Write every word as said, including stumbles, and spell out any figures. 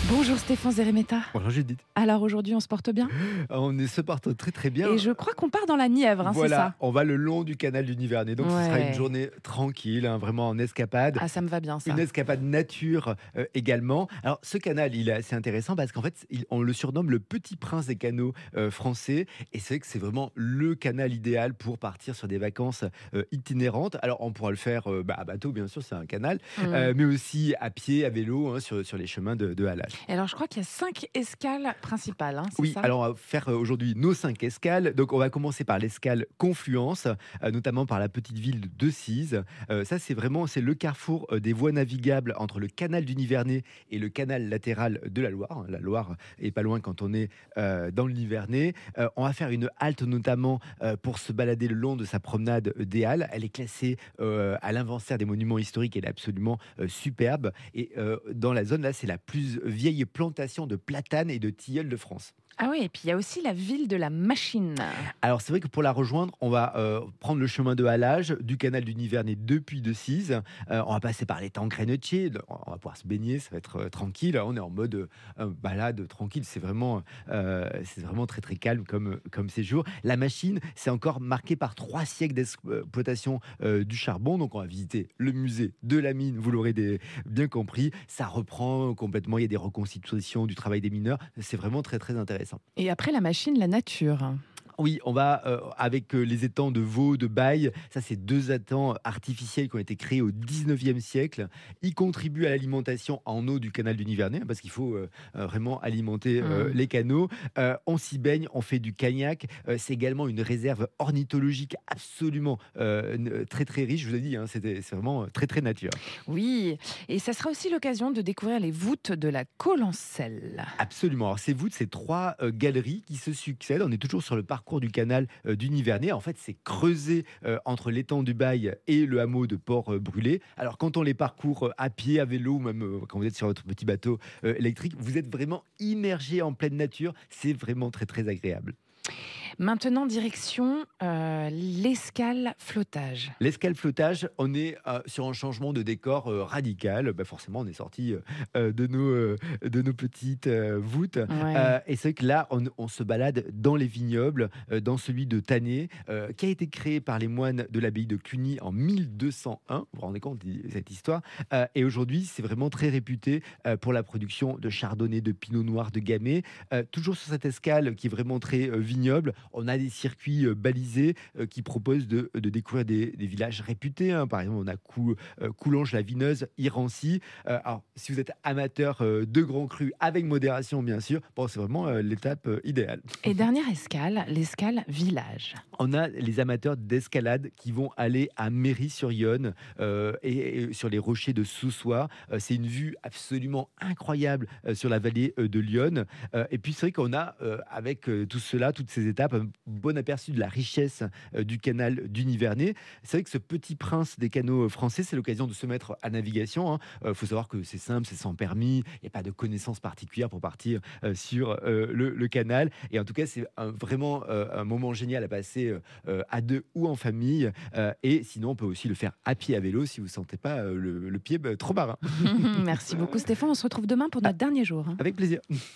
Bonjour Stéphane Zeremeta. Bonjour Judith. Alors aujourd'hui, on se porte bien? On est se porte très très bien. Et je crois qu'on part dans la Nièvre, hein, c'est Voilà, ça? on va le long du canal du Nivernais. Donc ce sera une Ouais. journée tranquille, hein, vraiment en escapade. Ah, ça me va bien ça. Une escapade nature euh, également. Alors ce canal, il est assez intéressant parce qu'en fait, il- on le surnomme le petit prince des canaux euh, français. Et c'est vrai que c'est vraiment le canal idéal pour partir sur des vacances euh, itinérantes. Alors on pourra le faire euh, bah, à bateau, bien sûr, c'est un canal, Mmh. euh, mais aussi à pied, à vélo, hein, sur, sur les chemins de, de halage. Et alors, je crois qu'il y a cinq escales principales, hein, c'est Oui, ça? alors on va faire euh, aujourd'hui nos cinq escales. Donc on va commencer par l'escale Confluence, euh, notamment par la petite ville de Decize. Euh, ça, c'est vraiment c'est le carrefour euh, des voies navigables entre le canal du Nivernais et le canal latéral de la Loire. La Loire est pas loin quand on est euh, dans le Nivernais. Euh, on va faire une halte notamment euh, pour se balader le long de sa promenade des Halles. Elle est classée euh, à l'inventaire des monuments historiques. Elle est absolument euh, superbe. Et euh, dans la zone là, c'est la plus vieille plantation de platanes et de tilleuls de France. Ah oui, et puis il y a aussi la ville de la Machine. Alors c'est vrai que pour la rejoindre, on va euh, prendre le chemin de halage du canal du Nivernais depuis Decize. Euh, on va passer par les temps Grenetier. On va pouvoir se baigner, ça va être euh, tranquille. On est en mode euh, balade tranquille. C'est vraiment, euh, c'est vraiment très très calme comme, comme séjour. La Machine, c'est encore marqué par trois siècles d'exploitation euh, du charbon. Donc on va visiter le musée de la mine. Vous l'aurez des- bien compris. Ça reprend complètement. Il y a des reconstitutions du travail des mineurs. C'est vraiment très très intéressant. Et après la Machine, la nature. Oui, on va euh, avec euh, les étangs de Vaux, de Baye. Ça, c'est deux étangs artificiels qui ont été créés au dix-neuvième siècle. Ils contribuent à l'alimentation en eau du canal du Nivernais, hein, parce qu'il faut euh, euh, vraiment alimenter euh, Mmh. les canaux. Euh, on s'y baigne, on fait du cognac. Euh, c'est également une réserve ornithologique absolument euh, n- très très riche. Je vous ai dit, hein, c'était- c'est vraiment euh, très très nature. Oui, et ça sera aussi l'occasion de découvrir les voûtes de la Collencelle. Absolument. Alors, c'est vous de ces trois euh, galeries qui se succèdent. On est toujours sur le parcours du canal euh, du Nivernais. En fait, c'est creusé euh, entre l'étang du Bail et le hameau de Port-Brûlé. Alors, quand on les parcourt euh, à pied, à vélo, ou même euh, quand vous êtes sur votre petit bateau euh, électrique, vous êtes vraiment immergé en pleine nature. C'est vraiment très, très agréable. Maintenant, direction euh, l'escale flottage. L'escale flottage, on est euh, sur un changement de décor euh, radical. Bah, forcément, on est sorti euh, euh, de, nos, euh, de nos petites euh, voûtes. Ouais. Euh, et c'est vrai que là, on, on se balade dans les vignobles, euh, dans celui de Tanné, euh, qui a été créé par les moines de l'abbaye de Cluny en mille deux cent un. Vous vous rendez compte de cette histoire? Euh, Et aujourd'hui, c'est vraiment très réputé euh, pour la production de chardonnay, de pinot noir, de gamay. Euh, toujours sur cette escale qui est vraiment très euh, vignoble, on a des circuits euh, balisés euh, qui proposent de, de découvrir des, des villages réputés, hein. Par exemple, on a Cou, euh, Coulanges-la-Vineuse, Irancy. Euh, alors, si vous êtes amateur euh, de grands crus, avec modération, bien sûr, bon, c'est vraiment euh, l'étape euh, idéale. Et dernière escale, l'escale village. On a les amateurs d'escalade qui vont aller à Méry-sur-Yonne euh, et, et sur les rochers de Soussois. Euh, c'est une vue absolument incroyable euh, sur la vallée euh, de Lyon. Euh, et puis c'est vrai qu'on a, euh, avec euh, tout cela, toutes ces étapes, un bon aperçu de la richesse euh, du canal du Nivernais. C'est vrai que ce petit prince des canaux français, c'est l'occasion de se mettre à navigation. Il faut savoir que c'est simple, c'est sans permis, il n'y a pas de connaissances particulières pour partir euh, sur euh, le, le canal. Et en tout cas, c'est un- vraiment euh, un moment génial à passer euh, euh, à deux ou en famille. Euh, et sinon, on peut aussi le faire à pied, à vélo, si vous ne sentez pas euh, le, le pied bah, trop marin. Merci beaucoup Stéphane, on se retrouve demain pour Ah, notre dernier jour, hein. avec plaisir.